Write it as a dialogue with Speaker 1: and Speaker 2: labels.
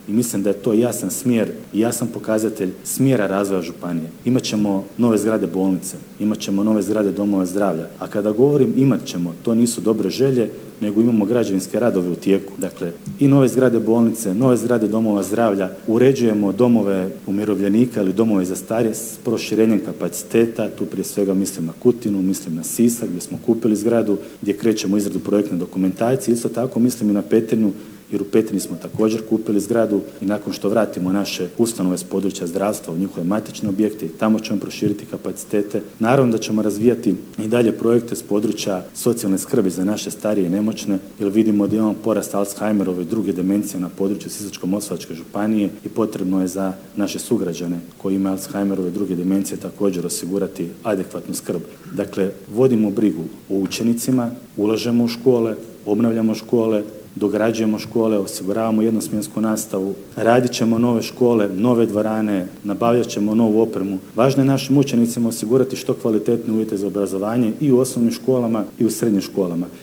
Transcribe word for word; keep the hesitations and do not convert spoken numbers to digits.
Speaker 1: I mislim da je to jasan smjer i jasan pokazatelj smjera razvoja županije. Imat ćemo nove zgrade bolnice, imat ćemo nove zgrade domova zdravlja, a kada govorim imat ćemo, to nisu dobre želje, nego imamo građevinske radove u tijeku. Dakle, i nove zgrade bolnice, nove zgrade domova zdravlja, uređujemo domove umirovljenika ili domove za starije s proširenjem kapaciteta, tu prije svega mislim na Kutinu, mislim na Sisak gdje smo kupili zgradu, gdje krećemo izradu projektne dokumentacije, isto tako mislim i na Petrinju, jer u Petrinji smo također kupili zgradu i nakon što vratimo naše ustanove s područja zdravstva u njihove matične objekte, tamo ćemo proširiti kapacitete. Naravno da ćemo razvijati i dalje projekte s područja socijalne skrbi za naše starije i nemoćne, jer vidimo da imamo porast Alzheimerove i druge demencije na području Sisačko-moslavačke županije i potrebno je za naše sugrađane koji imaju Alzheimerove i druge demencije također osigurati adekvatnu skrb. Dakle, vodimo brigu o učenicima, ulažemo u škole, obnavljamo škole, dograđujemo škole, osiguravamo jednosmjensku nastavu, radit ćemo nove škole, nove dvorane, nabavljat ćemo novu opremu. Važno je našim učenicima osigurati što kvalitetne uvjete za obrazovanje i u osnovnim školama i u srednjim školama.